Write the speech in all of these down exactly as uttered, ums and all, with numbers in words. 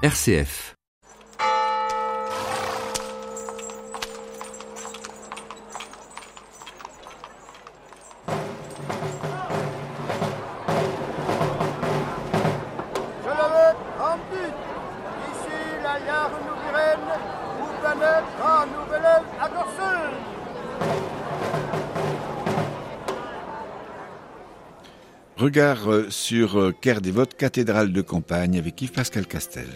R C F. Regard sur Ker-Dévote, cathédrale de campagne, avec Yves-Pascal Castel.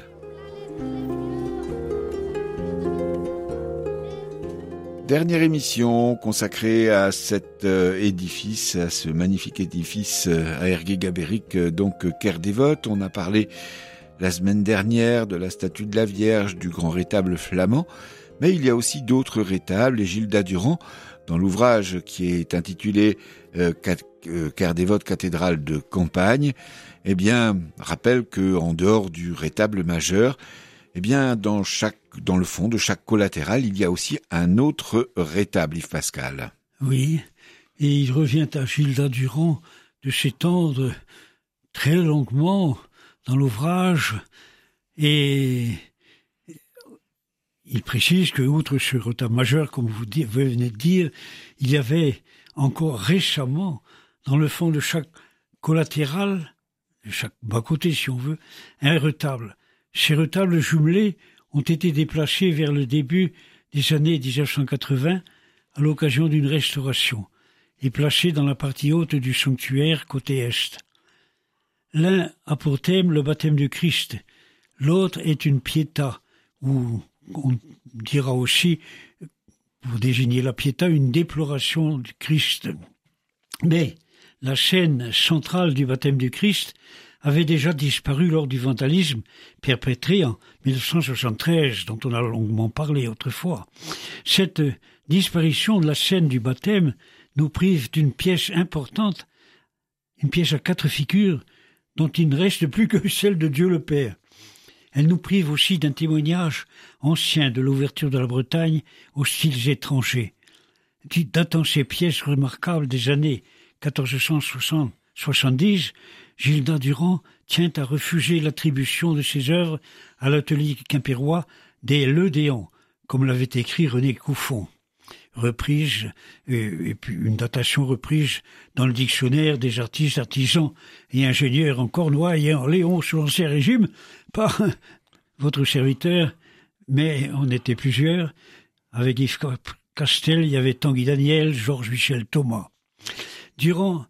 Dernière émission consacrée à cet édifice, à ce magnifique édifice à Ergué-Gabéric, donc Ker-Dévote. On a parlé la semaine dernière de la statue de la Vierge, du grand rétable flamand, mais il y a aussi d'autres rétables, et Gilda Durand, dans l'ouvrage qui est intitulé euh, euh, Ker-Dévote, cathédrale de campagne, eh bien, rappelle que en dehors du rétable majeur, eh bien, dans chaque, dans le fond de chaque collatéral, il y a aussi un autre rétable, Yves Pascal. Oui, et il revient à Gilda Durand de s'étendre très longuement dans l'ouvrage, et il précise que, outre ce retable majeur, comme vous venez de dire, il y avait encore récemment, dans le fond de chaque collatéral, de chaque bas-côté si on veut, un retable. Ces retables jumelés ont été déplacés vers le début des années dix-neuf cent quatre-vingts à l'occasion d'une restauration et placés dans la partie haute du sanctuaire côté est. L'un a pour thème le baptême du Christ, l'autre est une pietà, ou on dira aussi, pour désigner la pietà, une déploration du Christ. Mais la scène centrale du baptême du Christ avait déjà disparu lors du vandalisme perpétré en dix-neuf cent soixante-treize, dont on a longuement parlé autrefois. Cette disparition de la scène du baptême nous prive d'une pièce importante, une pièce à quatre figures, dont il ne reste plus que celle de Dieu le Père. Elle nous prive aussi d'un témoignage ancien de l'ouverture de la Bretagne aux styles étrangers. Datant ces pièces remarquables des années quatorze cent soixante soixante-dix, Gilda Durand tient à refuser l'attribution de ses œuvres à l'atelier quimpérois des L'Odéon, comme l'avait écrit René Couffon. Reprise, et puis une datation reprise dans le dictionnaire des artistes, artisans et ingénieurs en Cornouailles et en Léon sous l'Ancien Régime, par votre serviteur, mais on était plusieurs. Avec Yves Castel, il y avait Tanguy Daniel, Georges Michel Thomas. Durand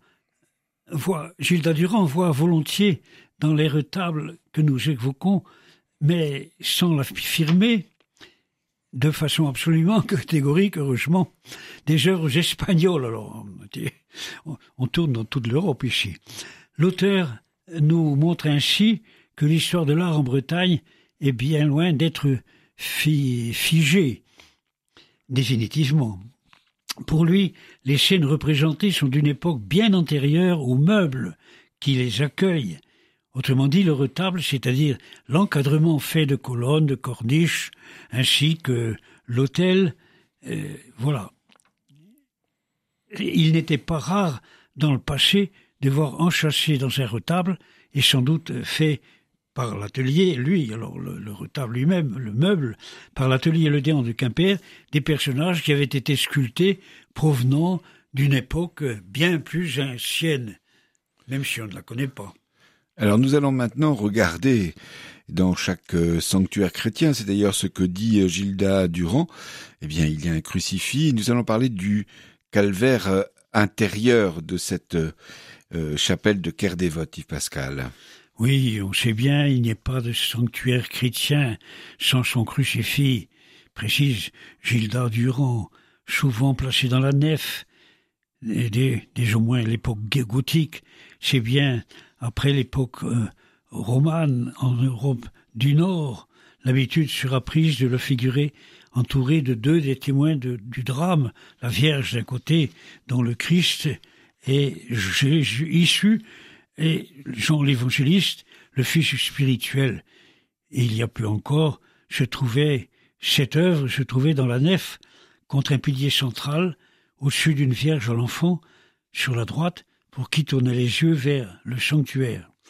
voit, Gilda Durand voit volontiers dans les retables que nous évoquons, mais sans l'affirmer, de façon absolument catégorique, heureusement, des œuvres espagnoles. Alors, on tourne dans toute l'Europe ici. L'auteur nous montre ainsi que l'histoire de l'art en Bretagne est bien loin d'être fi- figée, définitivement. Pour lui, les scènes représentées sont d'une époque bien antérieure aux meubles qui les accueillent. Autrement dit, le retable, c'est-à-dire l'encadrement fait de colonnes, de corniches, ainsi que l'autel, euh, voilà. Il n'était pas rare dans le passé de voir enchâssé dans un retable, et sans doute fait par l'atelier, lui, alors le, le retable lui-même, le meuble, par l'atelier L'Odéon de Quimper, des personnages qui avaient été sculptés provenant d'une époque bien plus ancienne, même si on ne la connaît pas. Alors nous allons maintenant regarder dans chaque sanctuaire chrétien, c'est d'ailleurs ce que dit Gilda Durand, eh bien il y a un crucifix. Nous allons parler du calvaire intérieur de cette euh, chapelle de Ker-Dévote, Yves Pascal. Oui, on sait bien, il n'y a pas de sanctuaire chrétien sans son crucifix, précise Gilda Durand, souvent placé dans la nef, et dès, dès au moins l'époque gothique, c'est bien après l'époque euh, romane en Europe du Nord, l'habitude sera prise de le figurer entouré de deux des témoins de, du drame, la Vierge d'un côté, dont le Christ est Jésus, issu, et Jean l'évangéliste, le fils spirituel. Et il y a peu encore, se trouvait, cette œuvre se trouvait dans la nef, contre un pilier central, au-dessus d'une Vierge à l'enfant, sur la droite, pour qui tournait les yeux vers le sanctuaire.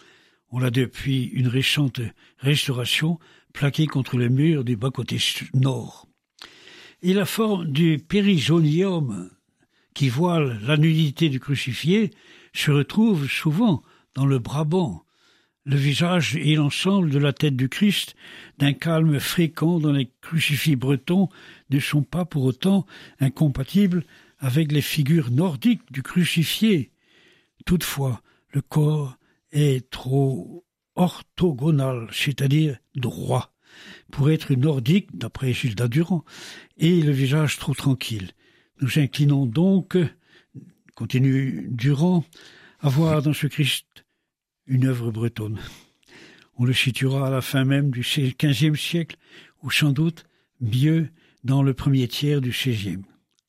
On l'a depuis une récente restauration plaqué contre les murs du bas-côté nord. Et la forme du périsonium qui voile la nudité du crucifié se retrouve souvent dans le Brabant. Le visage et l'ensemble de la tête du Christ, d'un calme fréquent dans les crucifix bretons, ne sont pas pour autant incompatibles avec les figures nordiques du crucifié. Toutefois, le corps est trop orthogonal, c'est-à-dire droit, pour être nordique, d'après Gilda Durand, et le visage trop tranquille. Nous inclinons donc, continue Durand, à voir dans ce Christ une œuvre bretonne. On le situera à la fin même du quinzième siècle, ou sans doute mieux dans le premier tiers du seizième.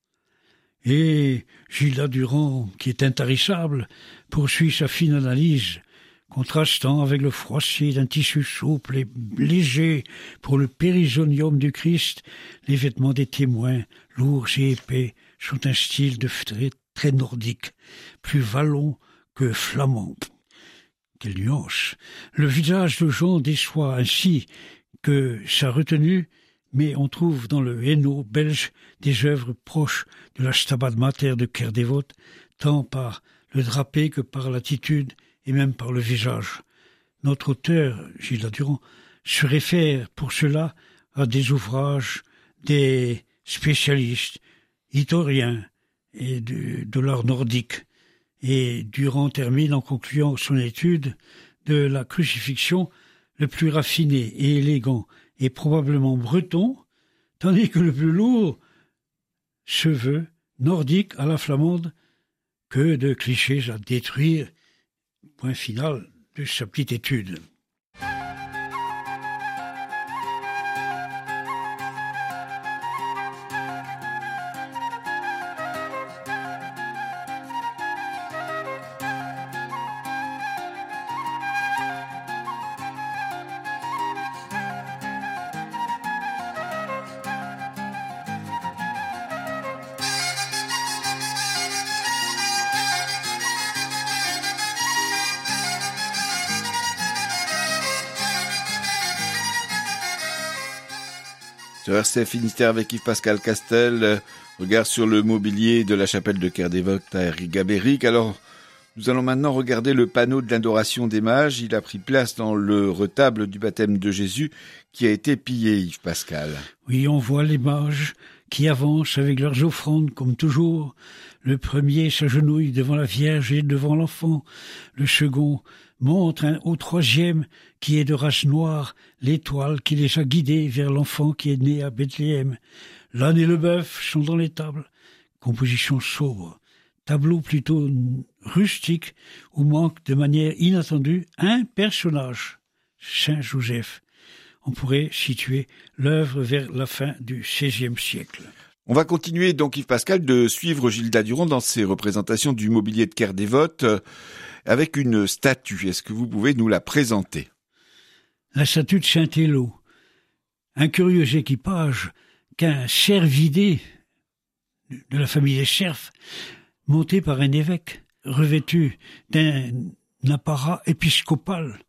Et Gilda Durand, qui est intarissable, poursuit sa fine analyse, contrastant avec le froissé d'un tissu souple et léger pour le périsonium du Christ. Les vêtements des témoins, lourds et épais, sont un style de très, très nordique, plus wallon que flamand. Quelle nuance! Le visage de Jean déçoit ainsi que sa retenue, mais on trouve dans le Hainaut belge des œuvres proches de la Stabat Mater de Kerdevot, tant par le drapé que par l'attitude et même par le visage. Notre auteur, Gilda Durand, se réfère pour cela à des ouvrages des spécialistes, historiens et de, de l'art nordique. Et Durand termine en concluant son étude de la crucifixion le plus raffiné et élégant et probablement breton, tandis que le plus lourd se veut nordique à la flamande. Que de clichés à détruire. Point final de sa petite étude. Sur R C F Finistère avec Yves-Pascal Castel, regard sur le mobilier de la chapelle de Kerdevot à Ergues-Gabéric. Alors, nous allons maintenant regarder le panneau de l'adoration des mages. Il a pris place dans le retable du baptême de Jésus qui a été pillé, Yves-Pascal. Oui, on voit les mages qui avancent avec leurs offrandes comme toujours. Le premier s'agenouille devant la Vierge et devant l'enfant. Le second montre hein, au troisième qui est de race noire l'étoile qui les a guidés vers l'enfant qui est né à Bethléem. L'âne et le bœuf sont dans les tables. Composition sobre. Tableau plutôt rustique où manque de manière inattendue un personnage, Saint Joseph. On pourrait situer l'œuvre vers la fin du seizième siècle. On va continuer donc Yves-Pascal de suivre Gilda Durand dans ses représentations du mobilier de Kerdevot euh, avec une statue. Est-ce que vous pouvez nous la présenter? La statue de Saint-Éloi. Un curieux équipage qu'un cervidé de la famille des Cerfs, monté par un évêque, revêtu d'un apparat épiscopal.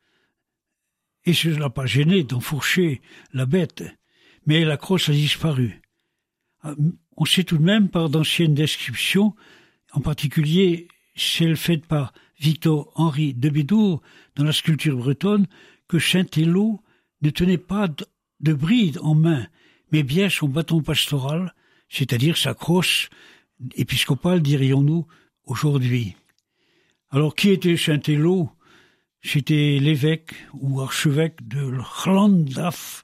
Et cela n'a pas gêné d'enfourcher la bête, mais la crosse a disparu. On sait tout de même par d'anciennes descriptions, en particulier celle faite par Victor-Henri de Bédour dans la sculpture bretonne, que Saint-Éloi ne tenait pas de bride en main, mais bien son bâton pastoral, c'est-à-dire sa crosse épiscopale, dirions-nous, aujourd'hui. Alors, qui était Saint-Éloi? C'était l'évêque ou archevêque de Llandaf,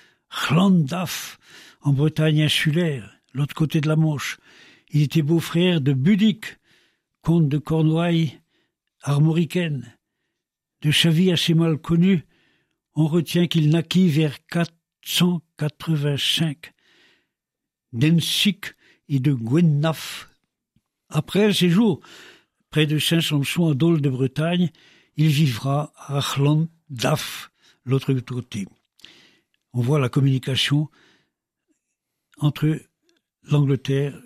Llandaf, en Bretagne insulaire, l'autre côté de la Manche. Il était beau-frère de Budic, comte de Cornouailles, armoricaine. De sa vie assez mal connue, on retient qu'il naquit vers quatre cent quatre-vingt-cinq, d'Ensic et de Gwennaf. Après un séjour près de Saint-Samson à Dole de Bretagne, il vivra à Llandaf, l'autre côté. On voit la communication entre l'Angleterre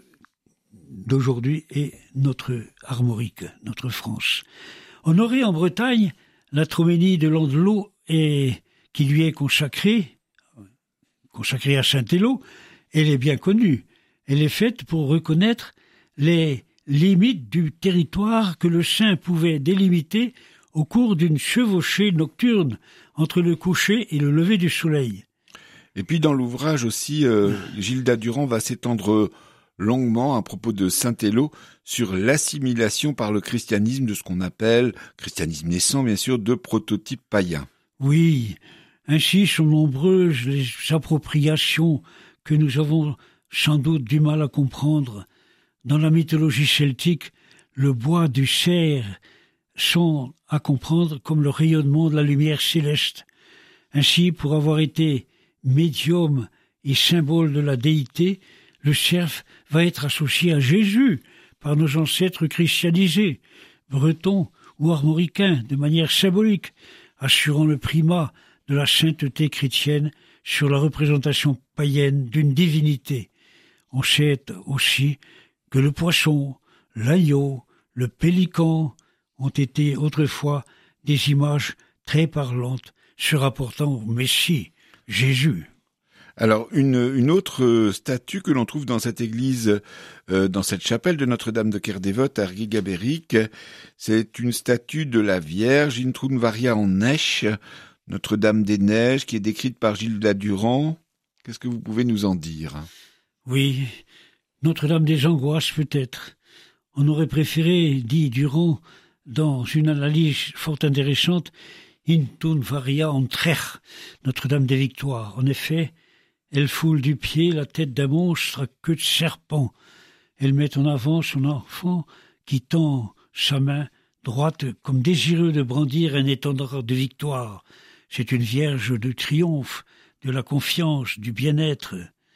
d'aujourd'hui et notre armorique, notre France. Honoré en Bretagne la troménie de Landelot est, qui lui est consacrée, consacrée à Saint-Élot, elle est bien connue. Elle est faite pour reconnaître les limites du territoire que le saint pouvait délimiter au cours d'une chevauchée nocturne entre le coucher et le lever du soleil. Et puis dans l'ouvrage aussi, euh, Gilda Durand va s'étendre longuement à propos de Saint-Élot sur l'assimilation par le christianisme de ce qu'on appelle, christianisme naissant bien sûr, de prototypes païens. Oui, ainsi sont nombreuses les appropriations que nous avons sans doute du mal à comprendre. Dans la mythologie celtique, le bois du cerf sont à comprendre comme le rayonnement de la lumière céleste. Ainsi, pour avoir été médium et symbole de la déité, le cerf va être associé à Jésus par nos ancêtres christianisés, bretons ou armoricains, de manière symbolique, assurant le primat de la sainteté chrétienne sur la représentation païenne d'une divinité. On sait aussi que le poisson, l'agneau, le pélican ont été autrefois des images très parlantes se rapportant au Messie, Jésus. Alors, une, une autre statue que l'on trouve dans cette église, euh, dans cette chapelle de Notre-Dame de Kerdévot à Ergué-Gabéric, c'est une statue de la Vierge, Intrunvaria en neige, Notre-Dame des Neiges, qui est décrite par Gilda Durand. Qu'est-ce que vous pouvez nous en dire? Oui, Notre-Dame des Angoisses peut-être. On aurait préféré, dit Durand, dans une analyse fort intéressante, Intrunvaria en Trech, Notre-Dame des Victoires. En effet, elle foule du pied la tête d'un monstre à queue de serpent. Elle met en avant son enfant qui tend sa main droite comme désireux de brandir un étendard de victoire. C'est une vierge de triomphe, de la confiance, du bien-être.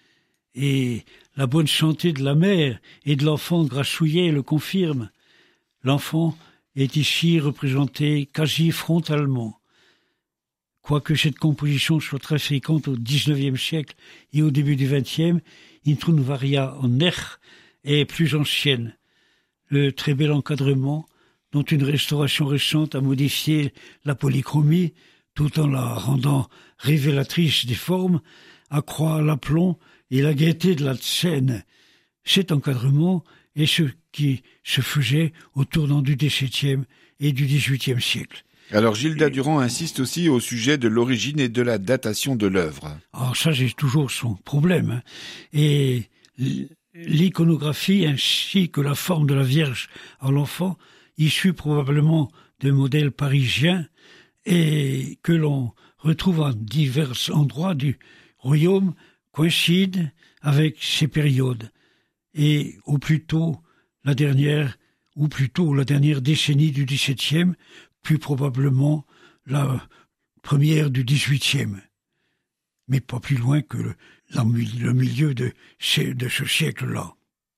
Et la bonne santé de la mère et de l'enfant grassouillet le confirme. L'enfant est ici représenté quasi frontalement. Quoique cette composition soit très fréquente au dix-neuvième siècle et au début du vingtième, Intrunvaria en Nech est plus ancienne. Le très bel encadrement, dont une restauration récente a modifié la polychromie, tout en la rendant révélatrice des formes, accroît l'aplomb et la gaieté de la scène. Cet encadrement est ce qui se faisait au tournant du dix-septième et du dix-huitième siècle. Alors Gilda Durand insiste aussi au sujet de l'origine et de la datation de l'œuvre. Alors ça, c'est toujours son problème. Hein. Et l'iconographie ainsi que la forme de la Vierge à l'enfant, issue probablement de modèles parisiens et que l'on retrouve en divers endroits du royaume, coïncident avec ces périodes. Et au plus tôt, la dernière, ou plutôt la dernière décennie du dix-septième, plus probablement la première du dix-huitième, mais pas plus loin que le, la, le milieu de, de ce siècle-là.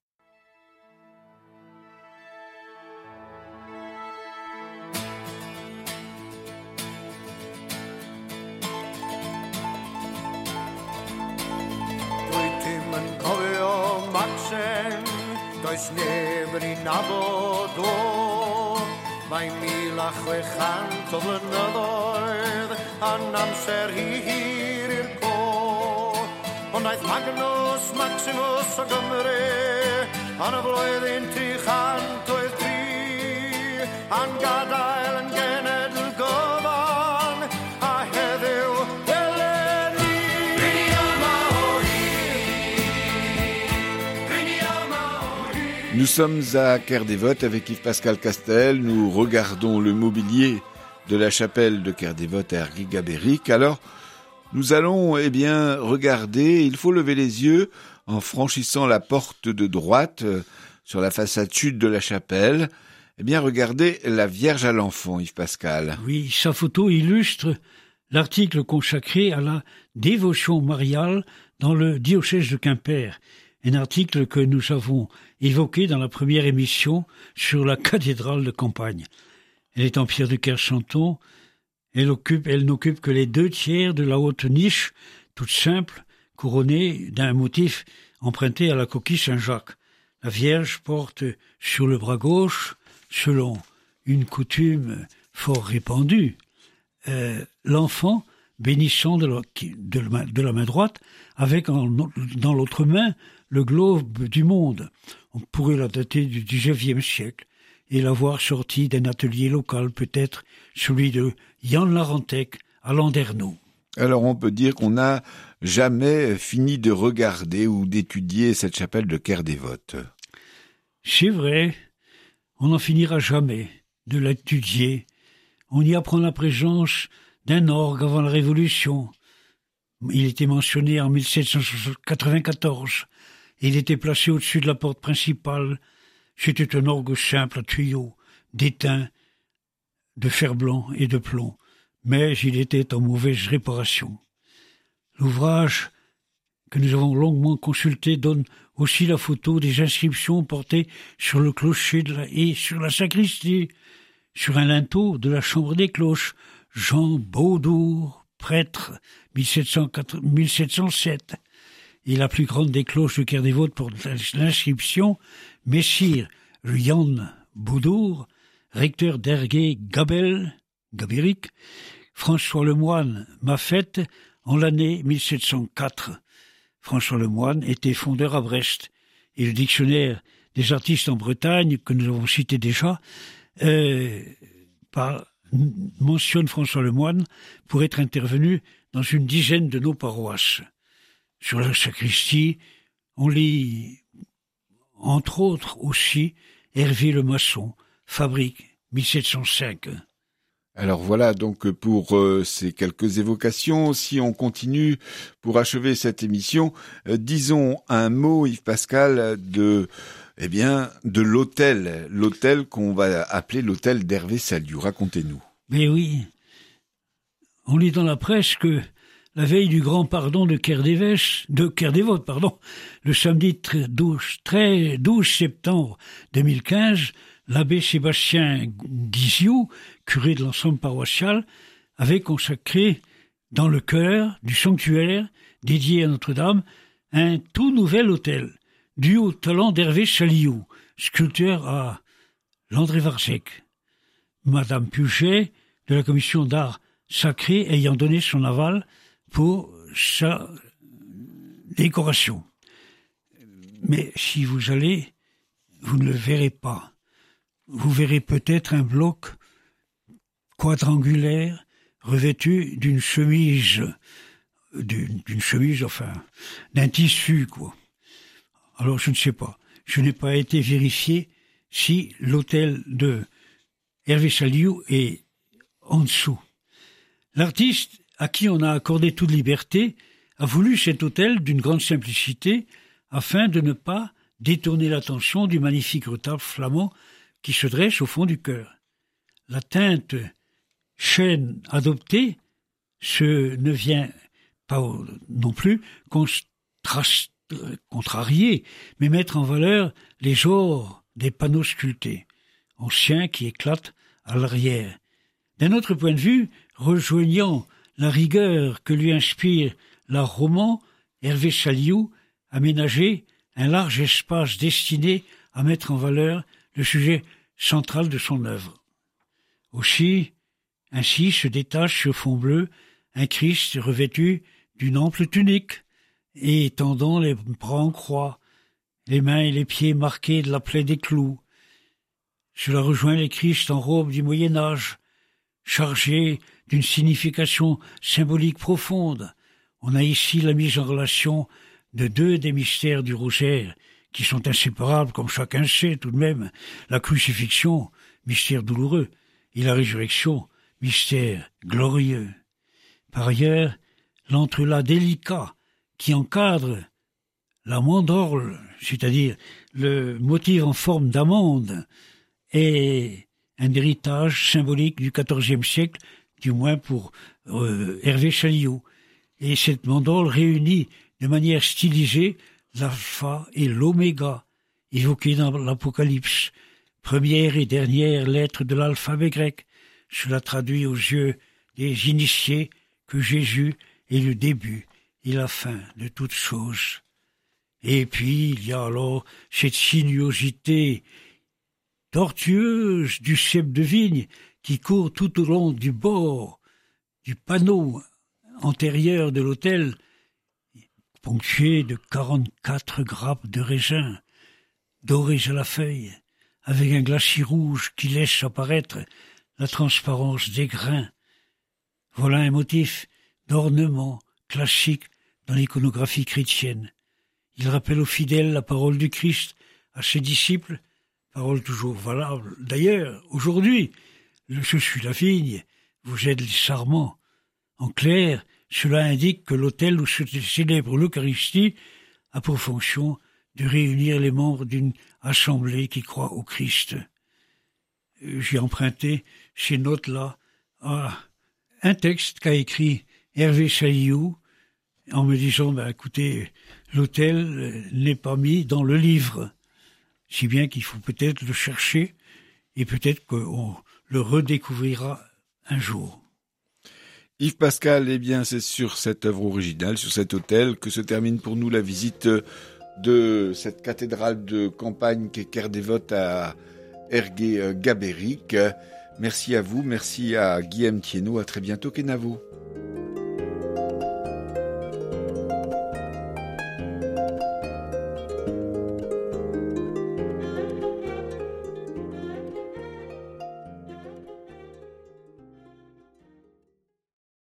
Mae mil a chwe chant o flynyddoedd a'n amser hi hir i'r co. Ond aeth Magnus Maximus o Gymru yn y flwyddyn tri chant oedd tri a'n gadael yn genedl gofan a heddiw eleni. Rini yma o hir, rini yma o hir. Nous sommes à Kerdévot avec Yves-Pascal Castel. Nous regardons le mobilier de la chapelle de Kerdévot à Ergué-Gabéric. Alors, nous allons eh bien regarder, il faut lever les yeux en franchissant la porte de droite euh, sur la façade sud de la chapelle. Eh bien, regardez la Vierge à l'enfant, Yves-Pascal. Oui, sa photo illustre l'article consacré à la dévotion mariale dans le diocèse de Quimper. Un article que nous avons évoqué dans la première émission sur la cathédrale de Campagne. Elle est en pierre de Kerchanton. Elle occupe, elle n'occupe que les deux tiers de la haute niche, toute simple, couronnée d'un motif emprunté à la coquille Saint-Jacques. La Vierge porte sur le bras gauche, selon une coutume fort répandue, euh, l'enfant bénissant de la, de, la, de la main droite, avec en, dans l'autre main le globe du monde. On pourrait la dater du dix-neuvième siècle et la voir sortie d'un atelier local, peut-être celui de Jan Larentec à Landerneau. Alors on peut dire qu'on n'a jamais fini de regarder ou d'étudier cette chapelle de Quart-Dévote. C'est vrai, on n'en finira jamais de l'étudier. On y apprend la présence d'un orgue avant la Révolution. Il était mentionné en mille sept cent quatre-vingt-quatorze. Il était placé au-dessus de la porte principale. C'était un orgue simple à tuyaux, d'étain, de fer blanc et de plomb. Mais il était en mauvaise réparation. L'ouvrage que nous avons longuement consulté donne aussi la photo des inscriptions portées sur le clocher de la, et sur la sacristie, sur un linteau de la chambre des cloches. Jean Beaudour, prêtre, mille sept cent quatre, mille sept cent sept. Et la plus grande des cloches de Quart-Dévote porte l'inscription « Messire Jan Beaudour, recteur d'Hergé Gabel, Gabéric, François Lemoine m'a faite en l'année mille sept cent quatre. François Lemoine était fondeur à Brest. Et le dictionnaire des artistes en Bretagne, que nous avons cité déjà, euh, par, mentionne François Lemoine pour être intervenu dans une dizaine de nos paroisses. Sur la sacristie, on lit, entre autres aussi, Hervé le Maçon, fabrique mille sept cent cinq. Alors voilà donc pour euh, ces quelques évocations. Si on continue pour achever cette émission, euh, disons un mot, Yves Pascal, de eh bien de l'hôtel, l'hôtel qu'on va appeler l'hôtel d'Hervé Saliou. Racontez-nous. Mais oui, on lit dans la presse que la veille du grand pardon de Quart-Dévote, de Quart-Dévote, pardon, le samedi douze septembre deux mille quinze, l'abbé Sébastien Guizioux, curé de l'ensemble paroissial, avait consacré dans le chœur du sanctuaire dédié à Notre-Dame un tout nouvel autel, dû au talent d'Hervé Saliou, sculpteur à Landré-Varzec. Madame Puget, de la commission d'art sacré, ayant donné son aval pour sa décoration. Mais si vous allez, vous ne le verrez pas. Vous verrez peut-être un bloc quadrangulaire revêtu d'une chemise, d'une, d'une chemise, enfin, d'un tissu, quoi. Alors, je ne sais pas. Je n'ai pas été vérifié si l'hôtel de Hervé Saliou est en dessous. L'artiste, à qui on a accordé toute liberté, a voulu cet hôtel d'une grande simplicité afin de ne pas détourner l'attention du magnifique retable flamand qui se dresse au fond du chœur. La teinte chêne adoptée ce ne vient pas non plus contrarier, mais mettre en valeur les genres des panneaux sculptés, anciens qui éclatent à l'arrière. D'un autre point de vue, rejoignant la rigueur que lui inspire l'art roman, Hervé Saliou a ménagé un large espace destiné à mettre en valeur le sujet central de son œuvre. Aussi, ainsi se détache sur fond bleu un Christ revêtu d'une ample tunique et tendant les bras en croix, les mains et les pieds marqués de la plaie des clous. Cela rejoint les Christ en robe du Moyen-Âge, chargés d'une signification symbolique profonde. On a ici la mise en relation de deux des mystères du rosaire, qui sont inséparables, comme chacun sait tout de même. La crucifixion, mystère douloureux, et la résurrection, mystère glorieux. Par ailleurs, l'entrelac délicat qui encadre la mandorle, c'est-à-dire le motif en forme d'amande, est un héritage symbolique du quatorzième siècle, du moins pour euh, Hervé Saliou. Et cette mandorle réunit de manière stylisée l'alpha et l'oméga, évoqués dans l'Apocalypse, première et dernière lettre de l'alphabet grec. Cela traduit aux yeux des initiés que Jésus est le début et la fin de toutes choses. Et puis, il y a alors cette sinuosité tortueuse du cep de vigne qui court tout au long du bord du panneau antérieur de l'autel, ponctué de quarante-quatre grappes de raisin, dorées à la feuille, avec un glacis rouge qui laisse apparaître la transparence des grains. Voilà un motif d'ornement classique dans l'iconographie chrétienne. Il rappelle aux fidèles la parole du Christ à ses disciples, parole toujours valable. D'ailleurs, aujourd'hui, je suis la vigne, vous êtes les sarments. En clair, cela indique que l'autel où se célèbre l'Eucharistie a pour fonction de réunir les membres d'une assemblée qui croit au Christ. J'ai emprunté ces notes-là à un texte qu'a écrit Hervé Chailloux en me disant, ben, écoutez, l'autel n'est pas mis dans le livre, si bien qu'il faut peut-être le chercher et peut-être qu'on le redécouvrira un jour. Yves Pascal, eh bien, c'est sur cette œuvre originale, sur cet autel, que se termine pour nous la visite de cette cathédrale de campagne qu'est Kerdévote à Ergué-Gabéric. Merci à vous, merci à Guillaume Thiénot, à très bientôt Kenavo.